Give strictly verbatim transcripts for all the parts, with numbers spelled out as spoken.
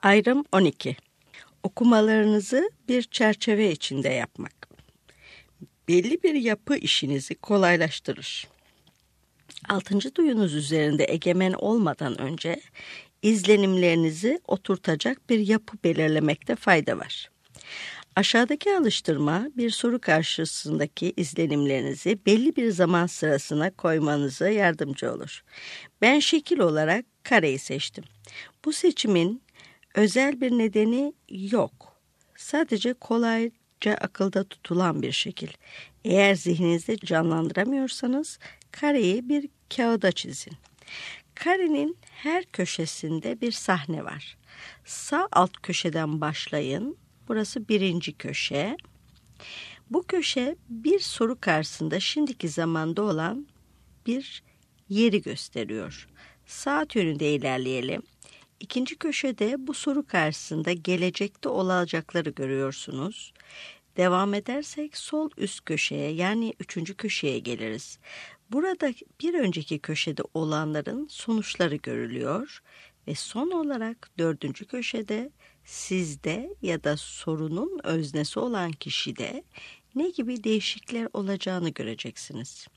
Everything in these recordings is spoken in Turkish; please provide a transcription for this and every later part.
Ayrım on iki. Okumalarınızı bir çerçeve içinde yapmak. Belli bir yapı işinizi kolaylaştırır. Altıncı duyunuz üzerinde egemen olmadan önce izlenimlerinizi oturtacak bir yapı belirlemekte fayda var. Aşağıdaki alıştırma bir soru karşısındaki izlenimlerinizi belli bir zaman sırasına koymanıza yardımcı olur. Ben şekil olarak kareyi seçtim. Bu seçimin özel bir nedeni yok. Sadece kolayca akılda tutulan bir şekil. Eğer zihninizde canlandıramıyorsanız kareyi bir kağıda çizin. Karenin her köşesinde bir sahne var. Sağ alt köşeden başlayın. Burası birinci köşe. Bu köşe bir soru karşısında şimdiki zamanda olan bir yeri gösteriyor. Saat yönünde ilerleyelim. İkinci köşede bu soru karşısında gelecekte olacakları görüyorsunuz. Devam edersek sol üst köşeye yani üçüncü köşeye geliriz. Burada bir önceki köşede olanların sonuçları görülüyor ve son olarak dördüncü köşede sizde ya da sorunun öznesi olan kişide ne gibi değişiklikler olacağını göreceksiniz.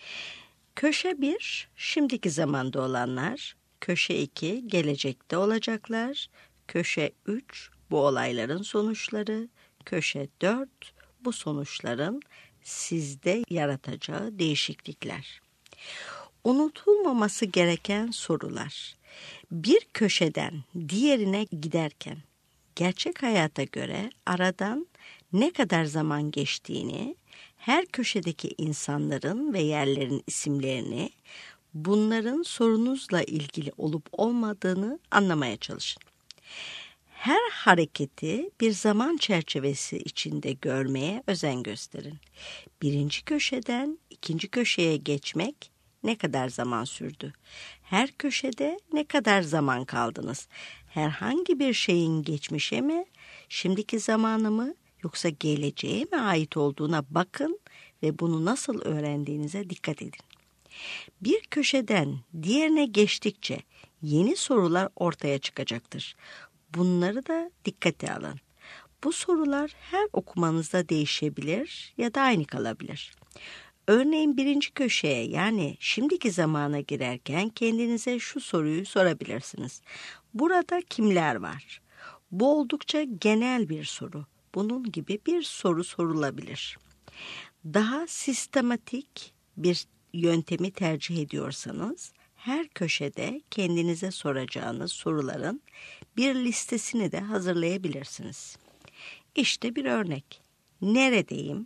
Köşe bir, şimdiki zamanda olanlar. Köşe iki, gelecekte olacaklar. Köşe üç, bu olayların sonuçları. Köşe dört, bu sonuçların sizde yaratacağı değişiklikler. Unutulmaması gereken sorular. Bir köşeden diğerine giderken gerçek hayata göre aradan ne kadar zaman geçtiğini, her köşedeki insanların ve yerlerin isimlerini, bunların sorunuzla ilgili olup olmadığını anlamaya çalışın. Her hareketi bir zaman çerçevesi içinde görmeye özen gösterin. Birinci köşeden ikinci köşeye geçmek ne kadar zaman sürdü? Her köşede ne kadar zaman kaldınız? Herhangi bir şeyin geçmişe mi, şimdiki zamanı mı yoksa geleceğe mi ait olduğuna bakın ve bunu nasıl öğrendiğinize dikkat edin. Bir köşeden diğerine geçtikçe yeni sorular ortaya çıkacaktır. Bunları da dikkate alın. Bu sorular her okumanızda değişebilir ya da aynı kalabilir. Örneğin birinci köşeye yani şimdiki zamana girerken kendinize şu soruyu sorabilirsiniz. Burada kimler var? Bu oldukça genel bir soru. Bunun gibi bir soru sorulabilir. Daha sistematik bir yöntemi tercih ediyorsanız her köşede kendinize soracağınız soruların bir listesini de hazırlayabilirsiniz. İşte bir örnek. Neredeyim?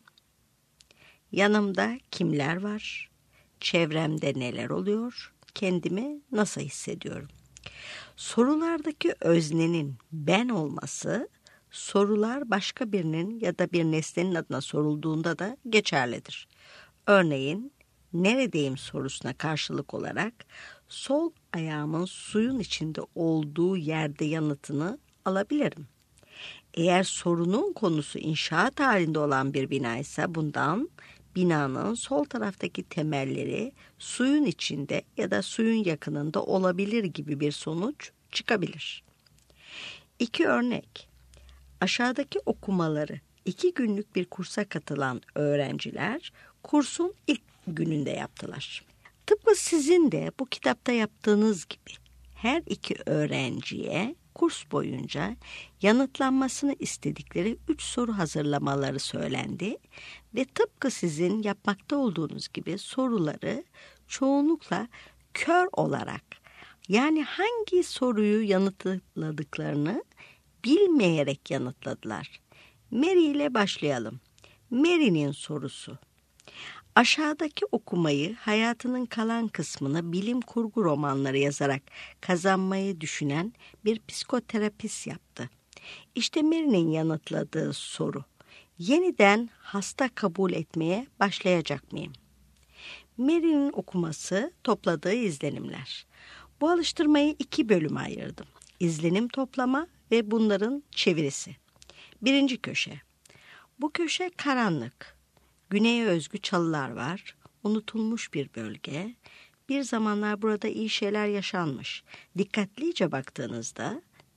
Yanımda kimler var? Çevremde neler oluyor? Kendimi nasıl hissediyorum? Sorulardaki öznenin ben olması, sorular başka birinin ya da bir nesnenin adına sorulduğunda da geçerlidir. Örneğin, neredeyim sorusuna karşılık olarak sol ayağımın suyun içinde olduğu yerde yanıtını alabilirim. Eğer sorunun konusu inşaat halinde olan bir bina ise bundan binanın sol taraftaki temelleri suyun içinde ya da suyun yakınında olabilir gibi bir sonuç çıkabilir. İki örnek. Aşağıdaki okumaları iki günlük bir kursa katılan öğrenciler kursun ilk gününde yaptılar. Tıpkı sizin de bu kitapta yaptığınız gibi her iki öğrenciye kurs boyunca yanıtlanmasını istedikleri üç soru hazırlamaları söylendi ve tıpkı sizin yapmakta olduğunuz gibi soruları çoğunlukla kör olarak yani hangi soruyu yanıtladıklarını bilmeyerek yanıtladılar. Mary ile başlayalım. Mary'nin sorusu. Aşağıdaki okumayı hayatının kalan kısmını bilim kurgu romanları yazarak kazanmayı düşünen bir psikoterapist yaptı. İşte Mary'nin yanıtladığı soru. Yeniden hasta kabul etmeye başlayacak mıyım? Mary'nin okuması topladığı izlenimler. Bu alıştırmayı iki bölüme ayırdım. İzlenim toplama ve bunların çevirisi. Birinci köşe. Bu köşe karanlık. Güneye özgü çalılar var. Unutulmuş bir bölge. Bir zamanlar burada iyi şeyler yaşanmış. Dikkatlice baktığınızda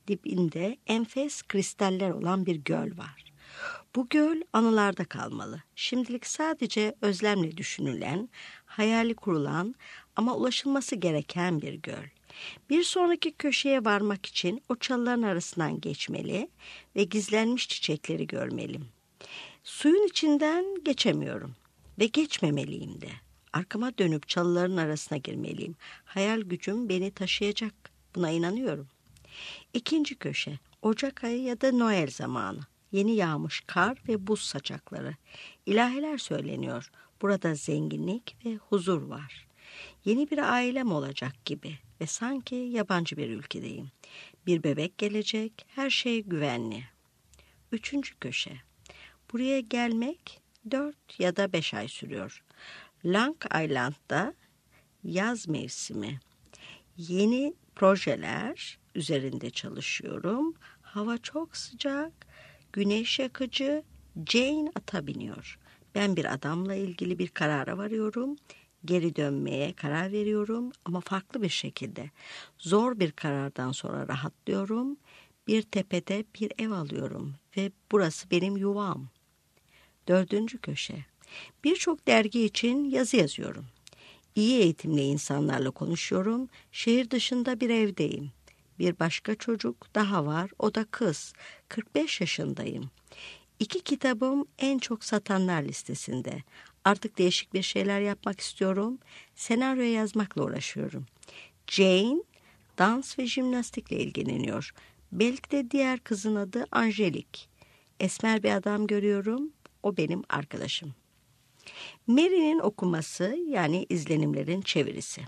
dibinde enfes kristaller olan bir göl var. Bu göl anılarda kalmalı. Şimdilik sadece özlemle düşünülen, hayali kurulan ama ulaşılması gereken bir göl. Bir sonraki köşeye varmak için o çalıların arasından geçmeli ve gizlenmiş çiçekleri görmeliyim. Suyun içinden geçemiyorum ve geçmemeliyim de. Arkama dönüp çalıların arasına girmeliyim. Hayal gücüm beni taşıyacak. Buna inanıyorum. İkinci köşe, Ocak ayı ya da Noel zamanı. Yeni yağmış kar ve buz saçakları. İlahiler söyleniyor. Burada zenginlik ve huzur var. Yeni bir ailem olacak gibi ve sanki yabancı bir ülkedeyim. Bir bebek gelecek, her şey güvenli. Üçüncü köşe. Buraya gelmek dört ya da beş ay sürüyor. Long Island'da yaz mevsimi. Yeni projeler üzerinde çalışıyorum. Hava çok sıcak, güneş yakıcı, Jane ata biniyor. Ben bir adamla ilgili bir karara varıyorum. Geri dönmeye karar veriyorum ama farklı bir şekilde. Zor bir karardan sonra rahatlıyorum. Bir tepede bir ev alıyorum ve burası benim yuvam. Dördüncü köşe. Birçok dergi için yazı yazıyorum. İyi eğitimli insanlarla konuşuyorum. Şehir dışında bir evdeyim. Bir başka çocuk daha var, o da kız. kırk beş yaşındayım. İki kitabım en çok satanlar listesinde. Artık değişik bir şeyler yapmak istiyorum. Senaryo yazmakla uğraşıyorum. Jane, dans ve jimnastikle ilgileniyor. Belki de diğer kızın adı Angelik. Esmer bir adam görüyorum. O benim arkadaşım. Mary'nin okuması, yani izlenimlerin çevirisi.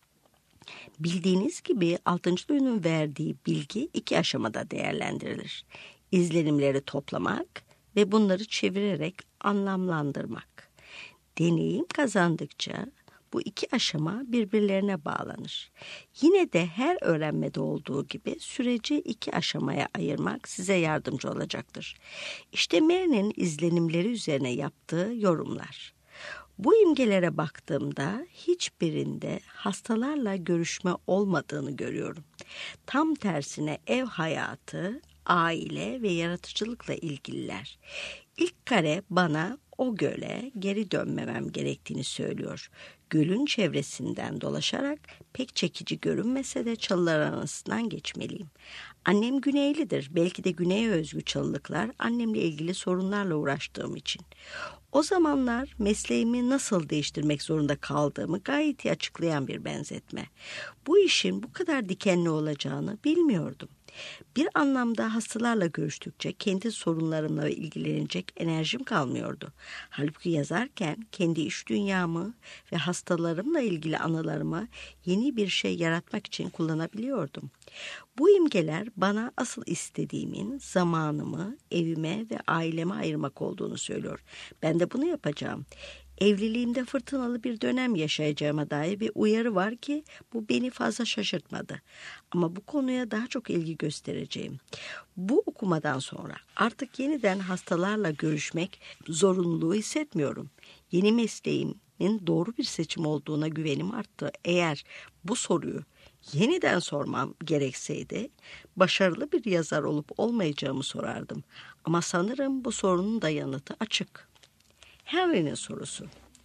Bildiğiniz gibi altıncı duyunun verdiği bilgi iki aşamada değerlendirilir. İzlenimleri toplamak ve bunları çevirerek anlamlandırmak. Deneyim kazandıkça bu iki aşama birbirlerine bağlanır. Yine de her öğrenmede olduğu gibi süreci iki aşamaya ayırmak size yardımcı olacaktır. İşte Mary'nin izlenimleri üzerine yaptığı yorumlar. Bu imgelere baktığımda hiçbirinde hastalarla görüşme olmadığını görüyorum. Tam tersine ev hayatı, aile ve yaratıcılıkla ilgililer. İlk kare bana o göle geri dönmemem gerektiğini söylüyor. Gölün çevresinden dolaşarak pek çekici görünmese de çalılar arasından geçmeliyim. Annem Güneylidir. Belki de Güney'e özgü çalılıklar annemle ilgili sorunlarla uğraştığım için. O zamanlar mesleğimi nasıl değiştirmek zorunda kaldığımı gayet iyi açıklayan bir benzetme. Bu işin bu kadar dikenli olacağını bilmiyordum. Bir anlamda hastalarla görüştükçe kendi sorunlarımla ilgilenecek enerjim kalmıyordu. Halbuki yazarken kendi iş dünyamı ve hastalarımla ilgili anılarımı yeni bir şey yaratmak için kullanabiliyordum. Bu imgeler bana asıl istediğimin zamanımı evime ve aileme ayırmak olduğunu söylüyor. Ben de bunu yapacağım. Evliliğimde fırtınalı bir dönem yaşayacağıma dair bir uyarı var ki bu beni fazla şaşırtmadı. Ama bu konuya daha çok ilgi göstereceğim. Bu okumadan sonra artık yeniden hastalarla görüşmek zorunluluğu hissetmiyorum. Yeni mesleğimin doğru bir seçim olduğuna güvenim arttı. Eğer bu soruyu yeniden sormam gerekseydi başarılı bir yazar olup olmayacağımı sorardım. Ama sanırım bu sorunun da yanıtı açık. Henry'nin sorusu.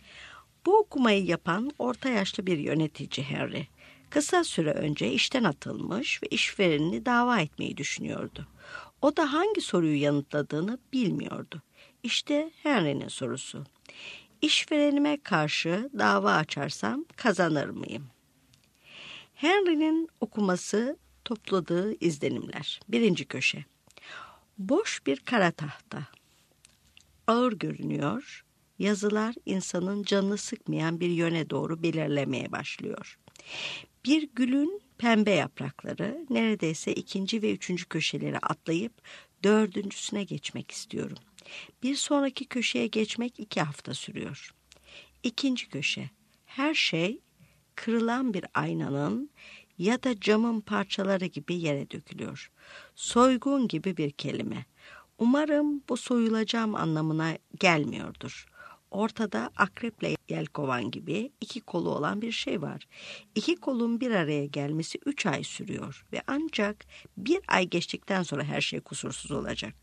Bu okumayı yapan orta yaşlı bir yönetici Henry. Kısa süre önce işten atılmış ve işverenini dava etmeyi düşünüyordu. O da hangi soruyu yanıtladığını bilmiyordu. İşte Henry'nin sorusu. İşverenime karşı dava açarsam kazanır mıyım? Henry'nin okuması, topladığı izlenimler. Birinci köşe. Boş bir kara tahta. Ağır görünüyor. Yazılar insanın canını sıkmayan bir yöne doğru belirlemeye başlıyor. Bir gülün pembe yaprakları, neredeyse ikinci ve üçüncü köşeleri atlayıp dördüncüsüne geçmek istiyorum. Bir sonraki köşeye geçmek iki hafta sürüyor. İkinci köşe. Her şey kırılan bir aynanın ya da camın parçaları gibi yere dökülüyor. Soygun gibi bir kelime. Umarım bu soyulacağım anlamına gelmiyordur. Ortada akreple yelkovan gibi iki kolu olan bir şey var. İki kolun bir araya gelmesi üç ay sürüyor ve ancak bir ay geçtikten sonra her şey kusursuz olacak.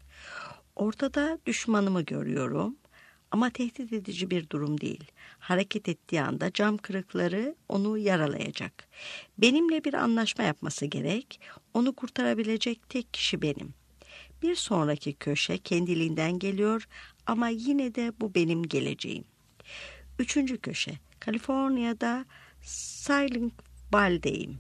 Ortada düşmanımı görüyorum ama tehdit edici bir durum değil. Hareket ettiği anda cam kırıkları onu yaralayacak. Benimle bir anlaşma yapması gerek. Onu kurtarabilecek tek kişi benim. Bir sonraki köşe kendiliğinden geliyor ama yine de bu benim geleceğim. Üçüncü köşe, Kaliforniya'da Silent Valley'deyim.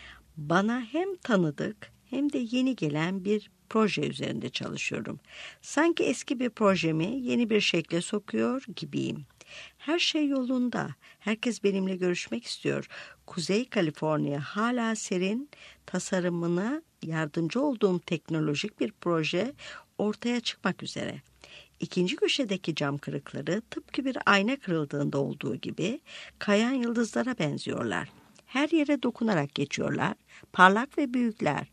Bana hem tanıdık hem de yeni gelen bir proje üzerinde çalışıyorum. Sanki eski bir projemi yeni bir şekle sokuyor gibiyim. Her şey yolunda. Herkes benimle görüşmek istiyor. Kuzey Kaliforniya hala serin, tasarımına yardımcı olduğum teknolojik bir proje ortaya çıkmak üzere. İkinci köşedeki cam kırıkları tıpkı bir ayna kırıldığında olduğu gibi kayan yıldızlara benziyorlar. Her yere dokunarak geçiyorlar, parlak ve büyükler.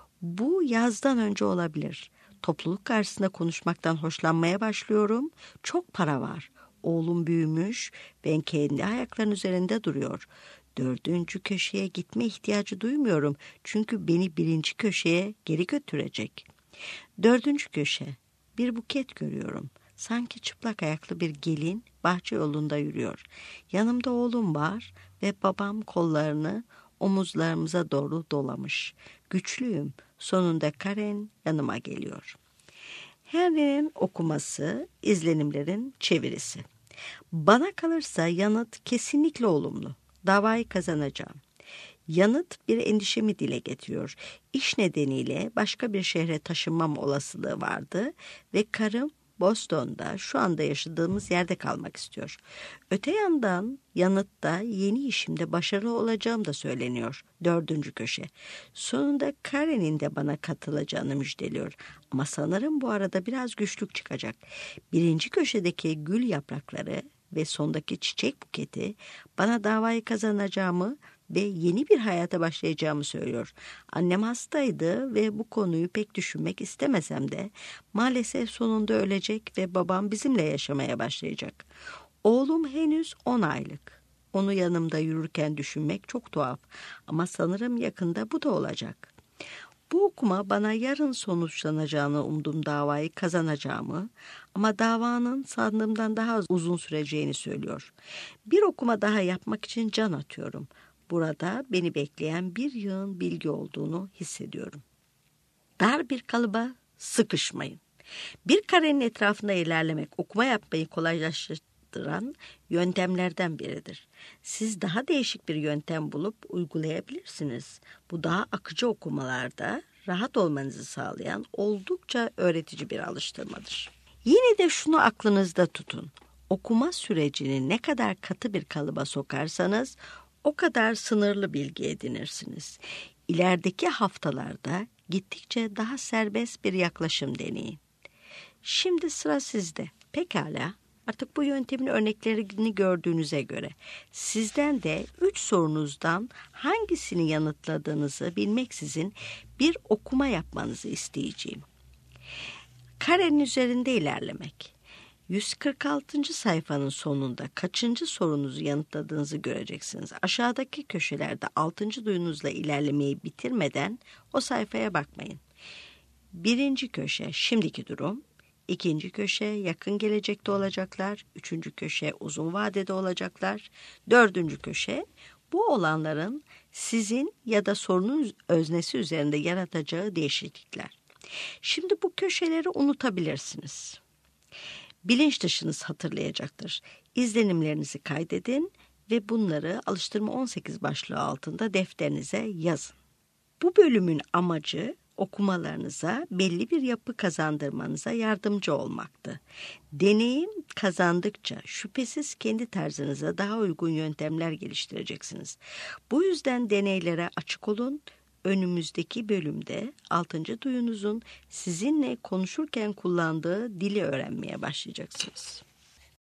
Bu yazdan önce olabilir. Topluluk karşısında konuşmaktan hoşlanmaya başlıyorum. Çok para var. Oğlum büyümüş, ben kendi ayaklarının üzerinde duruyor. Dördüncü köşeye gitme ihtiyacı duymuyorum. Çünkü beni birinci köşeye geri götürecek. Dördüncü köşe. Bir buket görüyorum. Sanki çıplak ayaklı bir gelin bahçe yolunda yürüyor. Yanımda oğlum var ve babam kollarını omuzlarımıza doğru dolamış. Güçlüyüm. Sonunda Karen yanıma geliyor. Henry'nin okuması, izlenimlerin çevirisi. Bana kalırsa yanıt kesinlikle olumlu. Davayı kazanacağım. Yanıt bir endişemi dile getiriyor. İş nedeniyle başka bir şehre taşınmam olasılığı vardı ve karım Boston'da şu anda yaşadığımız yerde kalmak istiyor. Öte yandan yanıtta yeni işimde başarılı olacağım da söyleniyor. Dördüncü köşe. Sonunda Karen'in de bana katılacağını müjdeliyor. Ama sanırım bu arada biraz güçlük çıkacak. Birinci köşedeki gül yaprakları ve sondaki çiçek buketi bana davayı kazanacağımı ve yeni bir hayata başlayacağımı söylüyor. Annem hastaydı ve bu konuyu pek düşünmek istemesem de maalesef sonunda ölecek ve babam bizimle yaşamaya başlayacak. Oğlum henüz on aylık. Onu yanımda yürürken düşünmek çok tuhaf ama sanırım yakında bu da olacak. Bu okuma bana yarın sonuçlanacağını umduğum davayı kazanacağımı ama davanın sandığımdan daha uzun süreceğini söylüyor. Bir okuma daha yapmak için can atıyorum. Burada beni bekleyen bir yığın bilgi olduğunu hissediyorum. Dar bir kalıba sıkışmayın. Bir karenin etrafında ilerlemek okuma yapmayı kolaylaştıran yöntemlerden biridir. Siz daha değişik bir yöntem bulup uygulayabilirsiniz. Bu daha akıcı okumalarda rahat olmanızı sağlayan oldukça öğretici bir alıştırmadır. Yine de şunu aklınızda tutun. Okuma sürecini ne kadar katı bir kalıba sokarsanız o kadar sınırlı bilgi edinirsiniz. İlerideki haftalarda gittikçe daha serbest bir yaklaşım deneyin. Şimdi sıra sizde. Pekala, artık bu yöntemin örneklerini gördüğünüze göre sizden de üç sorunuzdan hangisini yanıtladığınızı bilmeksizin bir okuma yapmanızı isteyeceğim. Karenin üzerinde ilerlemek. yüz kırk altıncı sayfanın sonunda kaçıncı sorunuzu yanıtladığınızı göreceksiniz. Aşağıdaki köşelerde altıncı duyunuzla ilerlemeyi bitirmeden o sayfaya bakmayın. Birinci köşe şimdiki durum, ikinci köşe yakın gelecekte olacaklar, üçüncü köşe uzun vadede olacaklar, dördüncü köşe bu olanların sizin ya da sorunun öznesi üzerinde yaratacağı değişiklikler. Şimdi bu köşeleri unutabilirsiniz. Bilinç dışınız hatırlayacaktır. İzlenimlerinizi kaydedin ve bunları alıştırma on sekiz başlığı altında defterinize yazın. Bu bölümün amacı okumalarınıza belli bir yapı kazandırmanıza yardımcı olmaktı. Deneyim kazandıkça şüphesiz kendi tarzınıza daha uygun yöntemler geliştireceksiniz. Bu yüzden deneylere açık olun. Önümüzdeki bölümde altıncı duyunuzun sizinle konuşurken kullandığı dili öğrenmeye başlayacaksınız.